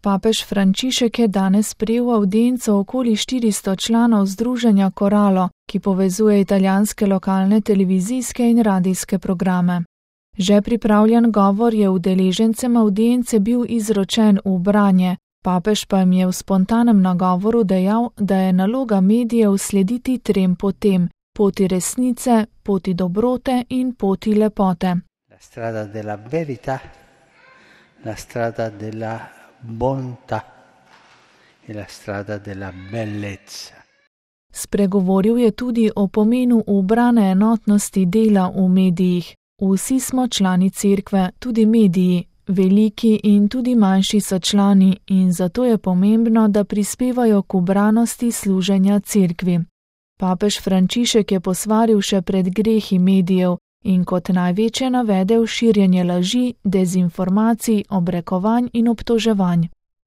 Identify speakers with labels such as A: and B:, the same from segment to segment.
A: Papež Frančišek je danes sprejel avdienco okoli 400 članov združenja Corallo, ki povezuje italijanske lokalne televizijske in radijske programe. Že pripravljen govor je udeležencem avdience bil izročen v branje, papež pa jim je v spontanem nagovoru dejal, da je naloga medijev slediti trem potem: poti resnice, poti dobrote in poti lepote.
B: La strada della verità, la strada della bontà e la strada della bellezza.
A: Spregovoril je tudi o pomenu ubrane enotnosti dela v medijih. Vsi smo člani cerkve, tudi mediji, veliki in tudi manjši so člani, in zato je pomembno, da prispevajo k ubranosti služenja cerkvi. Papež Frančišek je posvaril še pred grehi medijev in kot največje navedel širjenje laži, dezinformacij, obrekovanj in obtoževanj.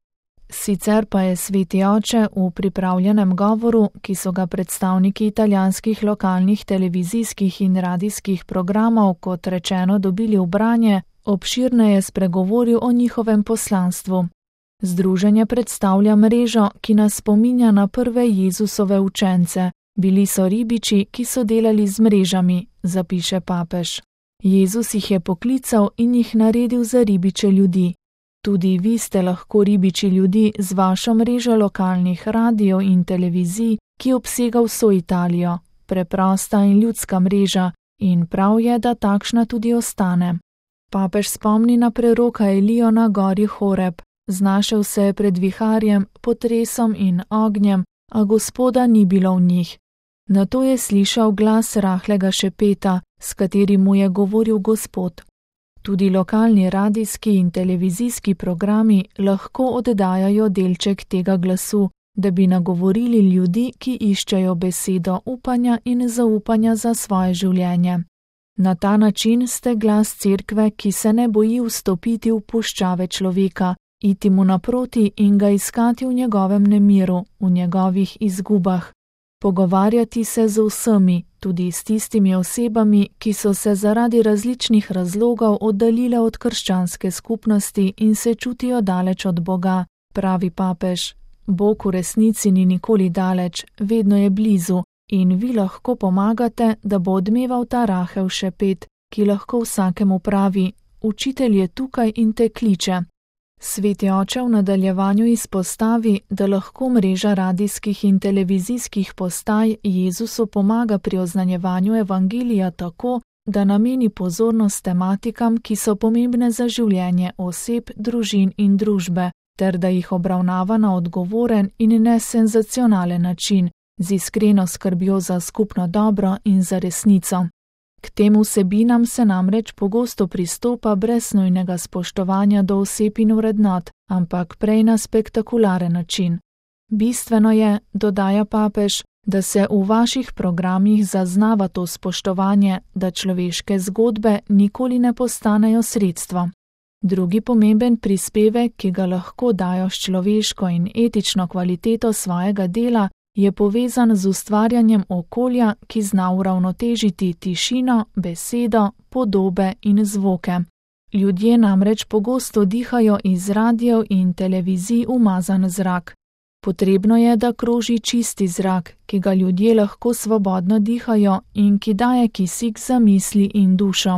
A: Sicer pa je sveti oče v pripravljenem govoru, ki so ga predstavniki italijanskih lokalnih televizijskih in radijskih programov, kot rečeno, dobili v branje, obširneje spregovoril o njihovem poslanstvu. Združenje predstavlja mrežo, ki nas spominja na prve Jezusove učence. Bili so ribiči, ki so delali z mrežami, zapiše papež. Jezus jih je poklical in jih naredil za ribiče ljudi. Tudi vi ste lahko ribiči ljudi z vašo mrežo lokalnih radijev in televizij, ki obsega vso Italijo, preprosta in ljudska mreža, in prav je, da takšna tudi ostane. Papež spomni na preroka Elijo na gori Horeb. Znašel se je pred viharjem, potresom in ognjem, a Gospoda ni bilo v njih. Nato je slišal glas rahlega šepeta, s katerim mu je govoril Gospod. Tudi lokalni radijski in televizijski programi lahko oddajajo delček tega glasu, da bi nagovorili ljudi, ki iščejo besedo upanja in zaupanja za svoje življenje. Na ta način ste glas cerkve, ki se ne boji vstopiti v puščave človeka, iti mu naproti in ga iskati v njegovem nemiru, v njegovih izgubah. Pogovarjati se z vsemi, tudi s tistimi osebami, ki so se zaradi različnih razlogov oddaljile od krščanske skupnosti in se čutijo daleč od Boga, pravi papež. Bog v resnici ni nikoli daleč, vedno je blizu in vi lahko pomagate, da bo odmeval ta rahel šepet, ki lahko vsakemu pravi: učitelj je tukaj in te kliče. Sveti oče v nadaljevanju izpostavi, da lahko mreža radijskih in televizijskih postaj Jezusu pomaga pri oznanjevanju evangelija tako, da nameni pozornost tematikam, ki so pomembne za življenje oseb, družin in družbe, ter da jih obravnava na odgovoren in nesenzacionalen način, z iskreno skrbjo za skupno dobro in za resnico. K tem vsebinam se namreč pogosto pristopa brez nujnega spoštovanja do oseb in vrednot, ampak prej na spektakularen način. Bistveno je, dodaja papež, da se v vaših programih zaznava to spoštovanje, da človeške zgodbe nikoli ne postanejo sredstvo. Drugi pomemben prispevek, ki ga lahko dajo s človeško in etično kvaliteto svojega dela, je povezan z ustvarjanjem okolja, ki zna uravnotežiti tišino, besedo, podobe in zvoke. Ljudje namreč pogosto dihajo iz radijev in televizij umazan zrak. Potrebno je, da kroži čisti zrak, ki ga ljudje lahko svobodno dihajo in ki daje kisik za misli in dušo.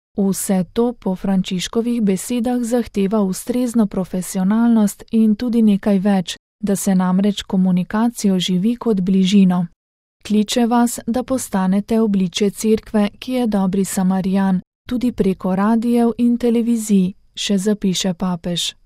A: Vse to po Frančiškovih besedah zahteva ustrezno profesionalnost in tudi nekaj več, da se namreč komunikacijo živi kot bližino. Kliče vas, da postanete obličje cerkve, ki je dobri Samarijan, tudi preko radijev in televizij, še zapiše papež.